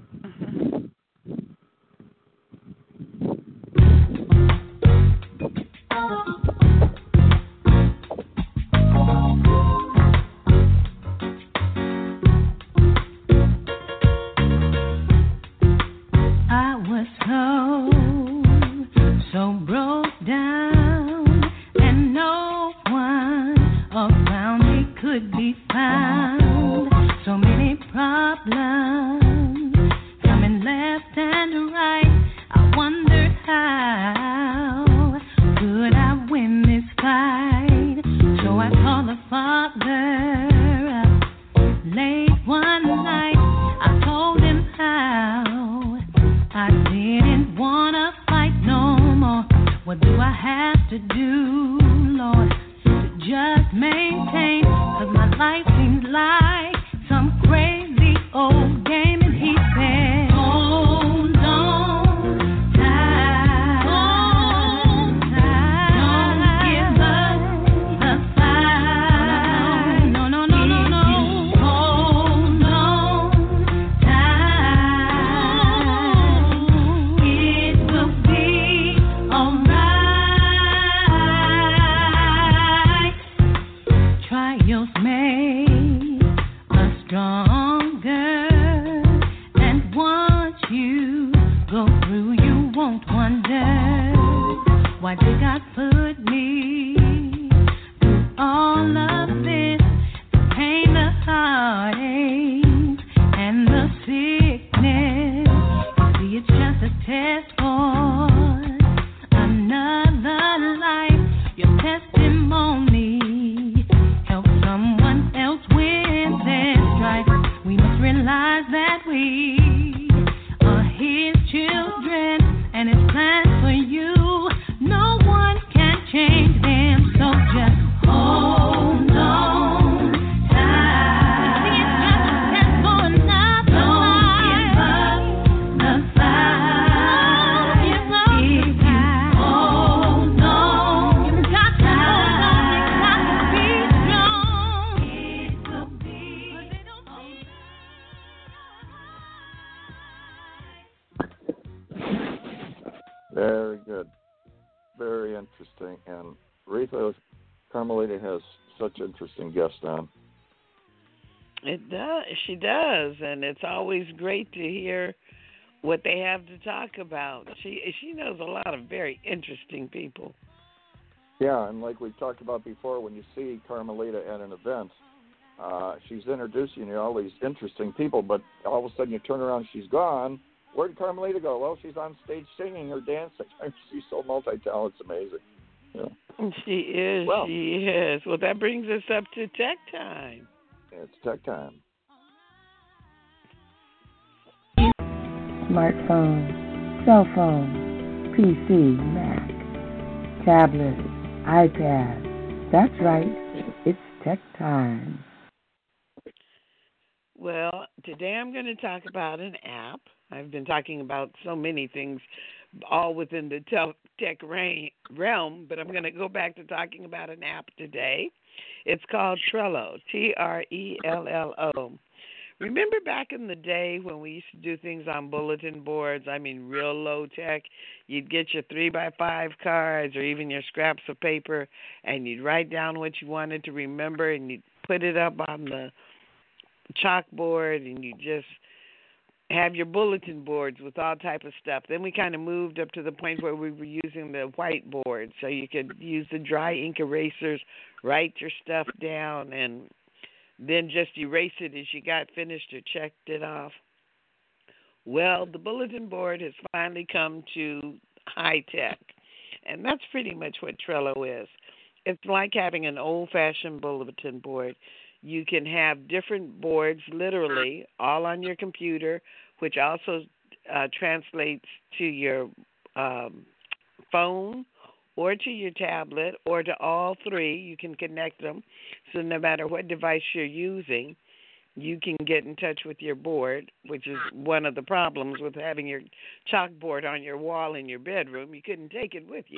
I was so, so broke down, and no one around me could be found. So many problems coming left and right. I wondered how could I win this fight. So I called the Father late one night. I told him how I didn't wanna fight no more. What do I have to do, Lord, to just maintain? 'Cause my life seems like some crazy old game. And he said, hold on tight, hold tight, don't give up the fight. No, no, no, no, no. Hold on tight, it will be alright. Trials may we are his children, and his plans for you, no one can change them. So just hold on tight. Don't give up the fight. If you hold on, you got to hold on, you got to be strong. It will be
Very good. Very interesting. And Retha Carmelita has such interesting guests on.
It does. She does, and it's always great to hear what they have to talk about. She she knows a lot of very interesting people.
Yeah, and like we've talked about before, when you see Carmelita at an event, uh, she's introducing you to all these interesting people, but all of a sudden you turn around, she's gone. Where did Carmelita go? Well, she's on stage singing or dancing. She's so multi-talented. It's amazing. Yeah.
She is.
Well,
she is. Well, that brings us up to tech time.
It's tech time.
Smartphone, cell phone, P C, Mac, tablet, iPad. That's right. It's tech time.
Well, today I'm going to talk about an app. I've been talking about so many things, all within the tel- tech ra- realm, but I'm going to go back to talking about an app today. It's called Trello, T R E L L O. Remember back in the day when we used to do things on bulletin boards, I mean real low tech, you'd get your three by five cards or even your scraps of paper, and you'd write down what you wanted to remember, and you'd put it up on the chalkboard, and you just have your bulletin boards with all type of stuff. Then we kind of moved up to the point where we were using the whiteboard, so you could use the dry ink erasers, write your stuff down, and then just erase it as you got finished or checked it off. Well, the bulletin board has finally come to high tech, and that's pretty much what Trello is. It's like having an old-fashioned bulletin board. You can have different boards, literally, all on your computer, which also uh, translates to your um, phone or to your tablet or to all three. You can connect them. So no matter what device you're using, you can get in touch with your board, which is one of the problems with having your chalkboard on your wall in your bedroom. You couldn't take it with you.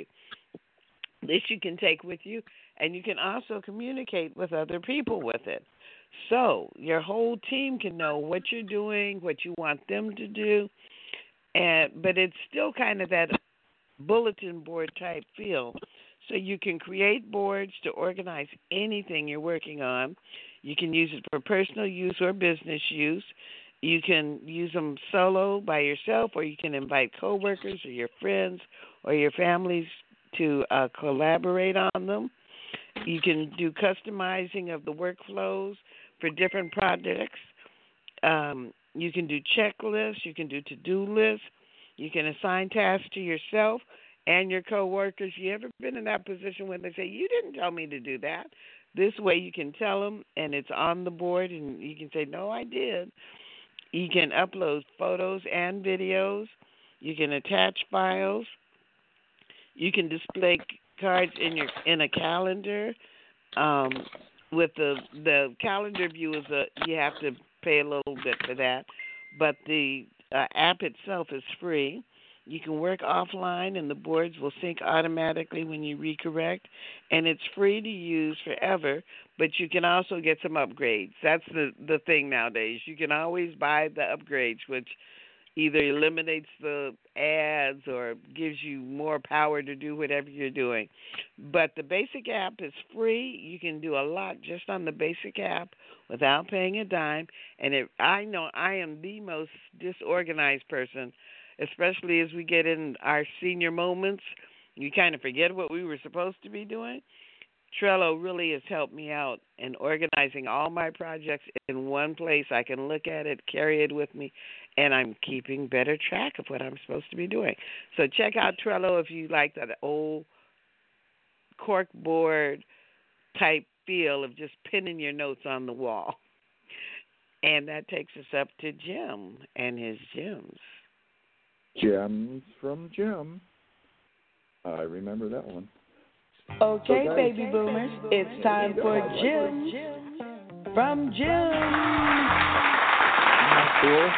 This you can take with you, and you can also communicate with other people with it. So your whole team can know what you're doing, what you want them to do, and but it's still kind of that bulletin board type feel. So you can create boards to organize anything you're working on. You can use it for personal use or business use. You can use them solo by yourself, or you can invite coworkers or your friends or your families to uh, collaborate on them. You can do customizing of the workflows for different projects. Um, you can do checklists. You can do to-do lists. You can assign tasks to yourself and your coworkers. You ever been in that position when they say, you didn't tell me to do that? This way you can tell them, and it's on the board, and you can say, no, I did. You can upload photos and videos. You can attach files. You can display cards in your in a calendar. Um, with the the calendar view is a you have to pay a little bit for that, but the uh, app itself is free. You can work offline, and the boards will sync automatically when you recorrect, and it's free to use forever. But you can also get some upgrades. That's the the thing nowadays. You can always buy the upgrades, which either eliminates the ads or gives you more power to do whatever you're doing. But the basic app is free. You can do a lot just on the basic app without paying a dime. And it, I know I am the most disorganized person, especially as we get in our senior moments. You kind of forget what we were supposed to be doing. Trello really has helped me out in organizing all my projects in one place. I can look at it, carry it with me, and I'm keeping better track of what I'm supposed to be doing. So check out Trello if you like that old corkboard type feel of just pinning your notes on the wall. And that takes us up to Jim and his gems.
Gems from Jim. I remember that one.
Okay,
so guys,
baby boomers, it's time for Gems from Jim.
Cool.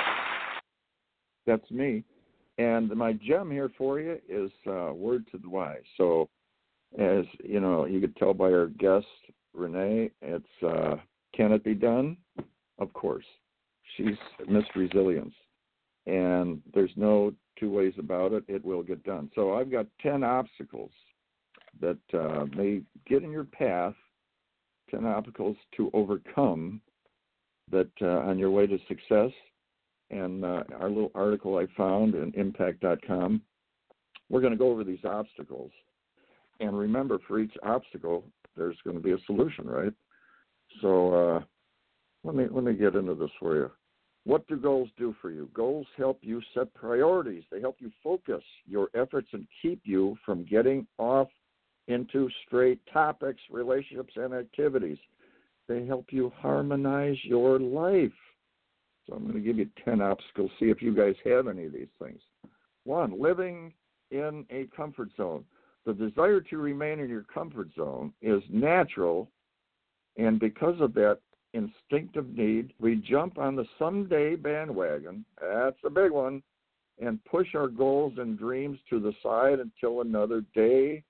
That's me. And my gem here for you is uh, word to the wise. So, as you know, you could tell by our guest, Renee, it's uh, can it be done? Of course. She's Miss Resilience. And there's no two ways about it. It will get done. So I've got ten obstacles that uh, may get in your path, ten obstacles to overcome that uh, on your way to success. And uh, our little article I found in impact dot com, we're going to go over these obstacles. And remember, for each obstacle, there's going to be a solution, right? So uh, let me let me get into this for you. What do goals do for you? Goals help you set priorities. They help you focus your efforts and keep you from getting off into straight topics, relationships, and activities. They help you harmonize your life. So I'm going to give you ten obstacles, see if you guys have any of these things. One, living in a comfort zone. The desire to remain in your comfort zone is natural, and because of that instinctive need, we jump on the someday bandwagon, that's a big one, and push our goals and dreams to the side until another day,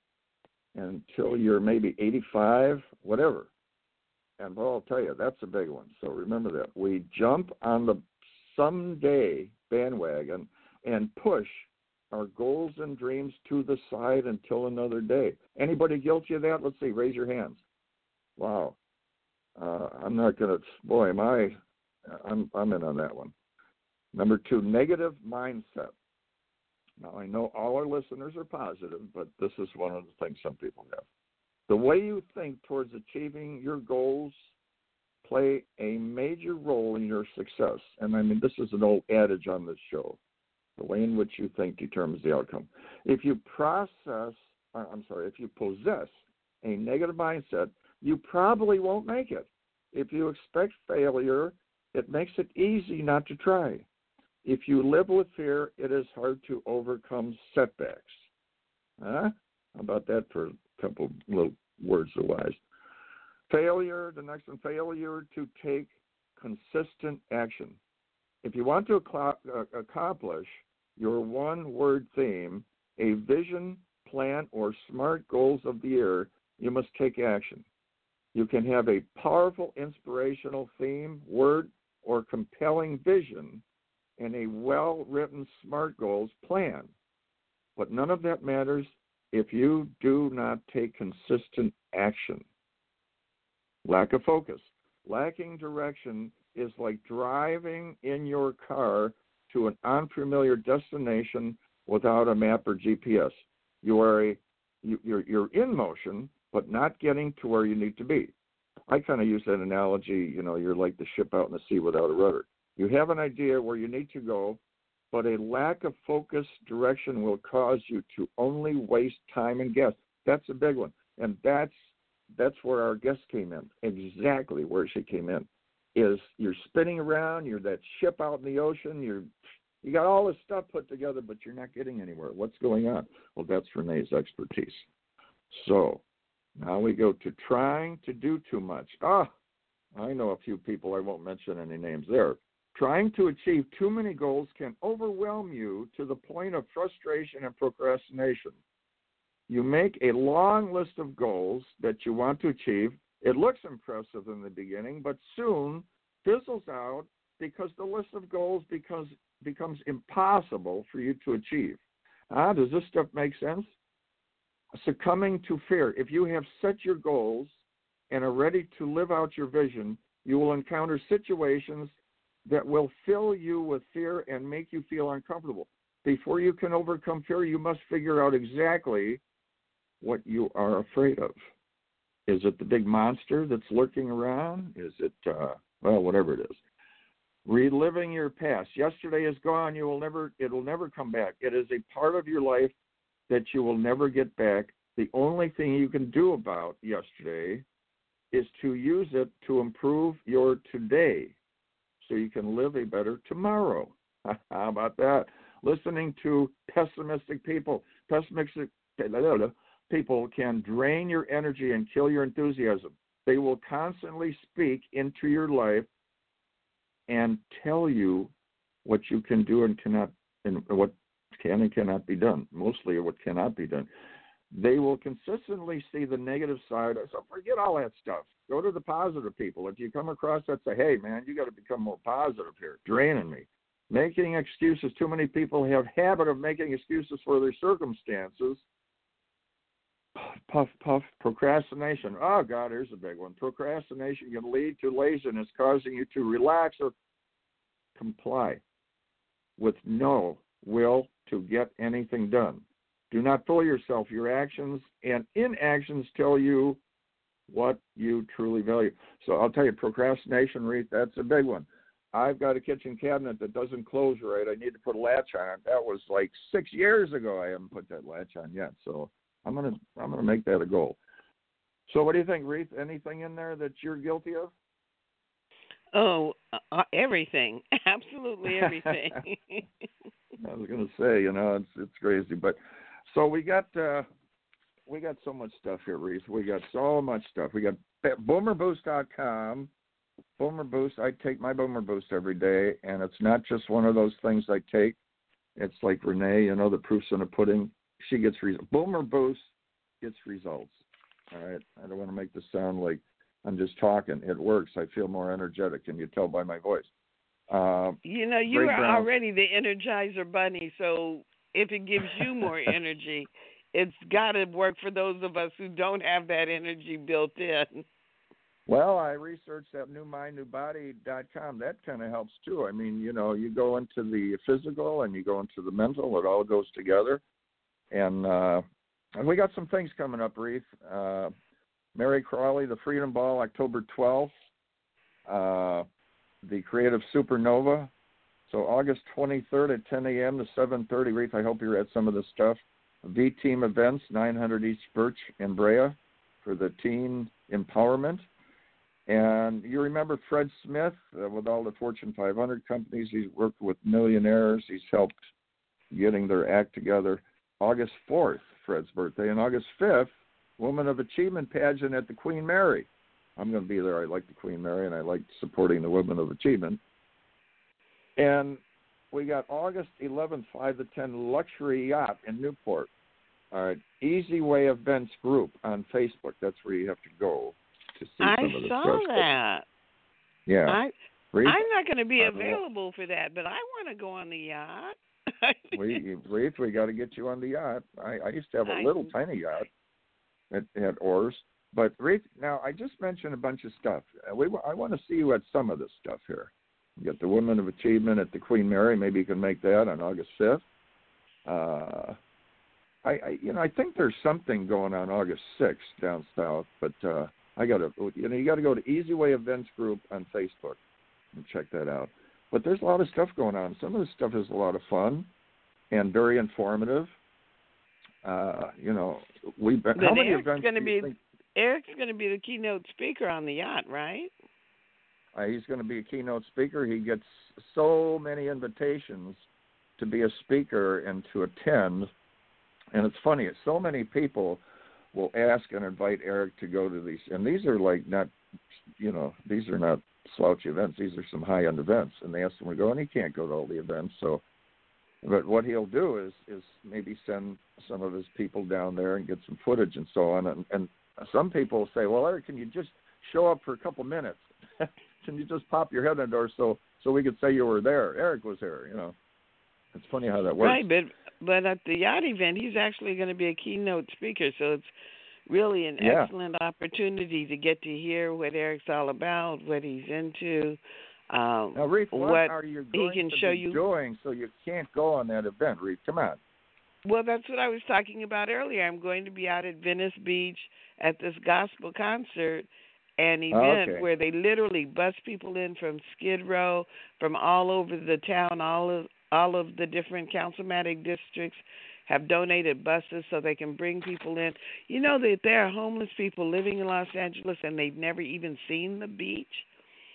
until you're maybe eighty-five, whatever. And well, I'll tell you, that's a big one. So remember that. We jump on the someday bandwagon and push our goals and dreams to the side until another day. Anybody guilty of that? Let's see. Raise your hands. Wow. Uh, I'm not going to, boy, am I, I'm, I'm in on that one. Number two, negative mindset. Now, I know all our listeners are positive, but this is one of the things some people have. The way you think towards achieving your goals play a major role in your success. And I mean, this is an old adage on this show. The way in which you think determines the outcome. If you process, I'm sorry, if you possess a negative mindset, you probably won't make it. If you expect failure, it makes it easy not to try. If you live with fear, it is hard to overcome setbacks. Huh? How about that for a couple little words of wise? Failure, the next one, failure to take consistent action. If you want to accomplish your one-word theme, a vision, plan, or SMART goals of the year, you must take action. You can have a powerful, inspirational theme, word, or compelling vision, and a well-written SMART goals plan. But none of that matters if you do not take consistent action. Lack of focus. Lacking direction is like driving in your car to an unfamiliar destination without a map or G P S. You are a, you, you're, you're in motion, but not getting to where you need to be. I kind of use that analogy, you know, you're like the ship out in the sea without a rudder. You have an idea where you need to go, but a lack of focus direction will cause you to only waste time and gas. That's a big one. And that's that's where our guest came in, exactly where she came in, is you're spinning around, you're that ship out in the ocean, you're you got all this stuff put together, but you're not getting anywhere. What's going on? Well, that's Renee's expertise. So now we go to trying to do too much. Ah, I know a few people, I won't mention any names there. Trying to achieve too many goals can overwhelm you to the point of frustration and procrastination. You make a long list of goals that you want to achieve. It looks impressive in the beginning, but soon fizzles out because the list of goals becomes, becomes impossible for you to achieve. Ah, does this stuff make sense? Succumbing to fear. If you have set your goals and are ready to live out your vision, you will encounter situations that will fill you with fear and make you feel uncomfortable. Before you can overcome fear, you must figure out exactly what you are afraid of. Is it the big monster that's lurking around? Is it, uh, well, whatever it is. Reliving your past. Yesterday is gone. You will never, it will never come back. It is a part of your life that you will never get back. The only thing you can do about yesterday is to use it to improve your today. so you can live a better tomorrow. How about that? Listening to pessimistic people. Pessimistic people can drain your energy and kill your enthusiasm. They will constantly speak into your life and tell you what you can do and cannot, and what can and cannot be done, mostly what cannot be done. They will consistently see the negative side. So forget all that stuff. Go to the positive people. If you come across that, say, hey, man, you got to become more positive here. Draining me. Making excuses. Too many people have habit of making excuses for their circumstances. Puff, puff, procrastination. Oh, God, here's a big one. Procrastination can lead to laziness, causing you to relax or comply with no will to get anything done. Do not fool yourself. Your actions and inactions tell you what you truly value. So I'll tell you, procrastination, Reed, that's a big one. I've got a kitchen cabinet that doesn't close right. I need to put a latch on it. That was like six years ago. I haven't put that latch on yet. So I'm gonna I'm gonna make that a goal. So what do you think, Reed? Anything in there that you're guilty of?
Oh, uh, everything. Absolutely everything.
I was gonna say, you know, it's it's crazy, but so we got uh, we got so much stuff here, Reese. We got so much stuff. We got boomer boost dot com. Boomer Boost. I take my Boomer Boost every day, and it's not just one of those things I take. It's like Renee, you know, the proof's in the pudding. She gets results. Boomer Boost gets results. All right. I don't want to make this sound like I'm just talking. It works. I feel more energetic, and you tell by my voice. Uh,
you know, you are already the Energizer Bunny, so if it gives you more energy, it's got to work for those of us who don't have that energy built in.
Well, I researched that new mind new body dot com. That kind of helps, too. I mean, you know, you go into the physical and you go into the mental. It all goes together. And, uh, and we got some things coming up, Reef. Uh, Mary Crawley, the Freedom Ball, October twelfth. Uh, the Creative Supernova. So August twenty-third at ten a.m. to seven thirty. Reef, I hope you're at some of this stuff. V-Team Events, nine hundred East Birch in Brea for the teen empowerment. And you remember Fred Smith uh, with all the Fortune five hundred companies. He's worked with millionaires. He's helped getting their act together. August fourth, Fred's birthday. And August fifth, Woman of Achievement pageant at the Queen Mary. I'm going to be there. I like the Queen Mary, and I like supporting the Women of Achievement. And we got August eleventh, five to ten, Luxury Yacht in Newport. All right, Easy Way Events Group on Facebook. That's where you have to go to see
I
some of the
saw
stuff.
that.
Yeah.
I,
Reed?
I'm not going to be available for that, but I want to go on the yacht.
we, Reed, we got to get you on the yacht. I, I used to have a
I,
little tiny yacht that had oars. But, Reed, now, I just mentioned a bunch of stuff. Uh, we, I want to see you at some of this stuff here. You get the Women of Achievement at the Queen Mary. Maybe you can make that on August fifth. Uh, I, I, you know, I think there's something going on August sixth down south, but uh, I got to, you know, you got to go to Easy Way Events Group on Facebook and check that out. But there's a lot of stuff going on. Some of this stuff is a lot of fun and very informative. Uh, you know, we've been. How many
Eric's
events?
Gonna
do
be,
you think?
Eric's going to be the keynote speaker on the yacht, right?
Uh, he's going to be a keynote speaker. He gets so many invitations to be a speaker and to attend. And it's funny, so many people will ask and invite Eric to go to these. And these are like not, you know, these are not slouchy events. These are some high-end events. And they ask him to go, and he can't go to all the events. So, but what he'll do is is maybe send some of his people down there and get some footage and so on. And, and some people will say, well, Eric, can you just show up for a couple minutes? Can you just pop your head in the door so, so we could say you were there? Eric was there, you know. It's funny how that works.
Right, but but at the yacht event, he's actually going to be a keynote speaker, so it's really an
yeah.
excellent opportunity to get to hear what Eric's all about, what he's into. Um,
now, Reef, what,
what
are you going
he can
to
show
be
you
doing so you can't go on that event, Reef? Come on.
Well, that's what I was talking about earlier. I'm going to be out at Venice Beach at this gospel concert, an event
okay.
where they literally bus people in from Skid Row, from all over the town, all of all of the different councilmatic districts have donated buses so they can bring people in. You know that there are homeless people living in Los Angeles and they've never even seen the beach.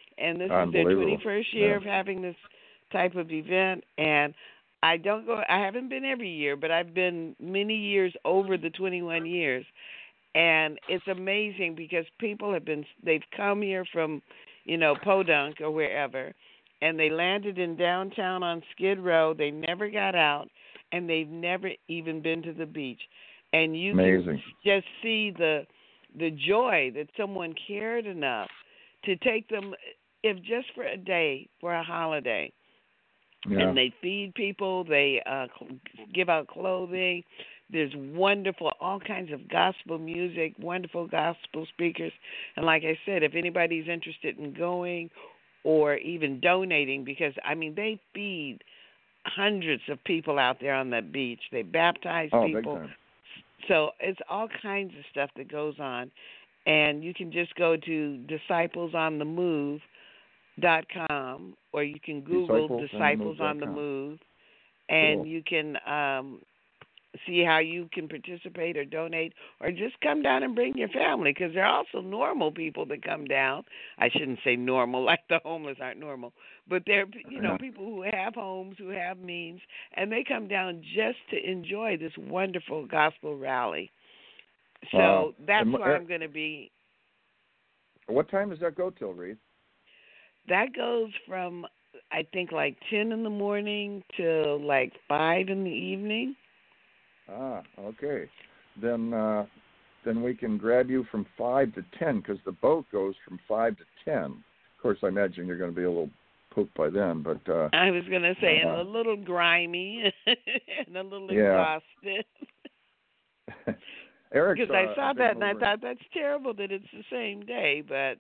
and this is their twenty-first year
yeah.
of having this type of event. And I don't go. I haven't been every year, but I've been many years over the twenty-one years, and it's amazing because people have been. They've come here from, you know, Podunk or wherever, and they landed in downtown on Skid Row. They never got out, and they've never even been to the beach. And you
Amazing.
can just see the the joy that someone cared enough to take them, if just for a day, for a holiday.
Yeah.
And they feed people. They uh, give out clothing. There's wonderful, all kinds of gospel music, wonderful gospel speakers. And like I said, if anybody's interested in going or even donating, because, I mean, they feed hundreds of people out there on that beach. They baptize
oh,
people.
Big time.
So it's all kinds of stuff that goes on. And you can just go to disciples on the move dot com, or you can Google Disciples on the Move, and
cool.
you can um, see how you can participate or donate, or just come down and bring your family, because there are also normal people that come down. I shouldn't say normal, like the homeless aren't normal, but they're, you know, people who have homes, who have means, and they come down just to enjoy this wonderful gospel rally. So
wow.
that's
and,
where I'm going to be.
What time does that go till, Reed?
That goes from, I think, like ten in the morning to like five in the evening.
Ah, okay. Then uh, then we can grab you from five to ten, because the boat goes from five to ten. Of course, I imagine you're going to be a little pooped by then, but... Uh,
I was going to say,
uh,
and a little grimy and a little
yeah.
exhausted.
Eric's,
Because I
uh,
saw
a big
that and I
mover.
thought, that's terrible that it's the same day, but...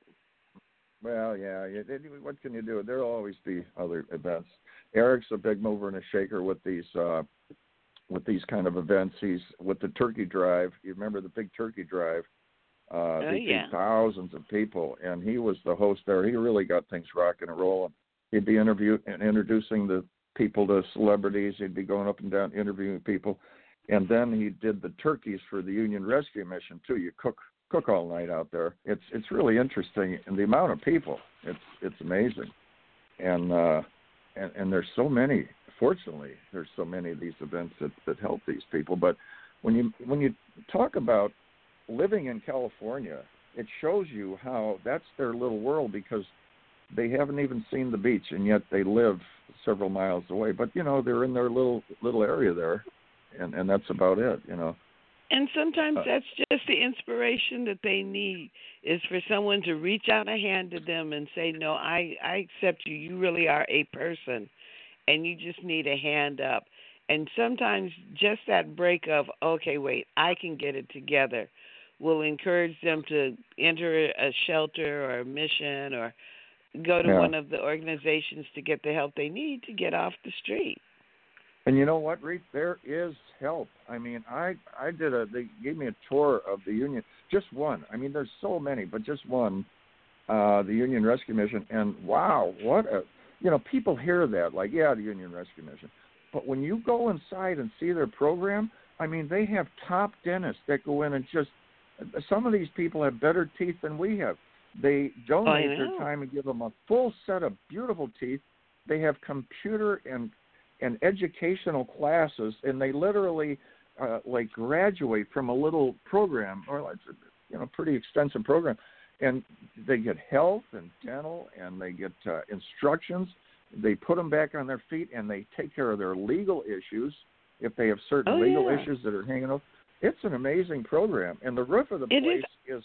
Well, yeah, you- what can you do? There'll always be other events. Eric's a big mover and a shaker with these uh, with these kind of events. He's with the turkey drive. You remember the big turkey drive? Uh,
Oh,
they
yeah.
feed thousands of people, and he was the host there. He really got things rocking and rolling. He'd be interview and introducing the people to celebrities. He'd be going up and down interviewing people, and then he did the turkeys for the Union Rescue Mission too. You cook cook all night out there. It's it's really interesting, and the amount of people. It's it's amazing, and uh, and and there's so many. Fortunately, there's so many of these events that, that help these people. But when you when you talk about living in California, it shows you how that's their little world, because they haven't even seen the beach, and yet they live several miles away. But you know, they're in their little little area there, and and that's about it. You know.
And sometimes
Uh,
that's just the inspiration that they need, is for someone to reach out a hand to them and say, no, I, I accept you. You really are a person, and you just need a hand up. And sometimes just that break of, okay, wait, I can get it together, will encourage them to enter a shelter or a mission, or go to
Yeah.
one of the organizations to get the help they need to get off the street.
And you know what, Reed? There is help. I mean, I I did a. They gave me a tour of the Union, just one. I mean, there's so many, but just one, uh, the Union Rescue Mission. And wow, what a, you know, people hear that like, yeah, the Union Rescue Mission. But when you go inside and see their program, I mean, they have top dentists that go in and just. Some of these people have better teeth than we have. They donate their
know.
time and give them a full set of beautiful teeth. They have computer and and educational classes, and they literally uh, like graduate from a little program, or it's a, you know, pretty extensive program, and they get health and dental, and they get uh, instructions. They put them back on their feet, and they take care of their legal issues if they have certain
Oh,
legal
yeah.
issues that are hanging over. It's an amazing program, and the roof of the
It
place is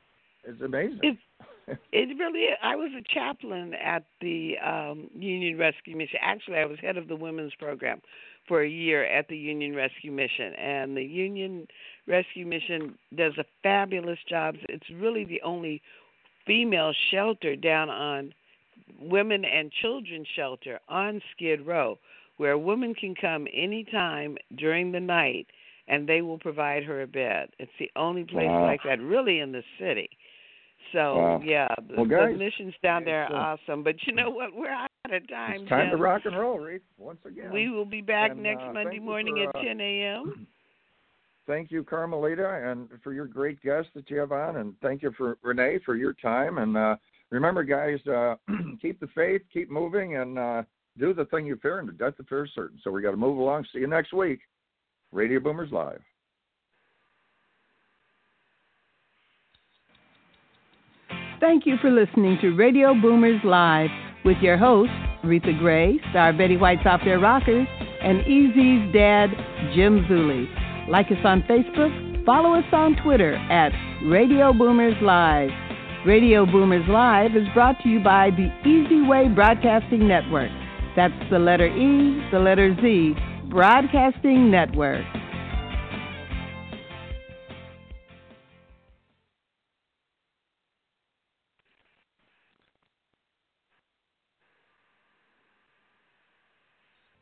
is amazing.
It, it really is. I was a chaplain at the um, Union Rescue Mission. Actually, I was head of the women's program for a year at the Union Rescue Mission. And the Union Rescue Mission does a fabulous job. It's really the only female shelter down on women and children shelter on Skid Row, where a woman can come anytime during the night and they will provide her a bed. It's the only place
Wow.
like that really in the city. So,
Wow.
yeah, the,
Well, guys,
the missions down there
it's, uh,
are awesome. But you know what? We're out of time,
It's time
Jim.
to rock and roll, Reed, once again.
We will be back
And,
next
uh,
Monday
thank you
morning
for,
at
uh,
ten a.m.
Thank you, Carmelita, and for your great guest that you have on, and thank you for Renee for your time. And uh, remember, guys, uh, keep the faith, keep moving, and uh, do the thing you fear, and the death of fear is certain. So we got to move along. See you next week. Radio Boomers Live.
Thank you for listening to Radio Boomers Live with your hosts, Aretha Gray, star Betty White's Off Their Rockers, and Easy's dad, Jim Zuley. Like us on Facebook, follow us on Twitter at Radio Boomers Live. Radio Boomers Live is brought to you by the Easy Way Broadcasting Network. That's the letter E, the letter Z, Broadcasting Network.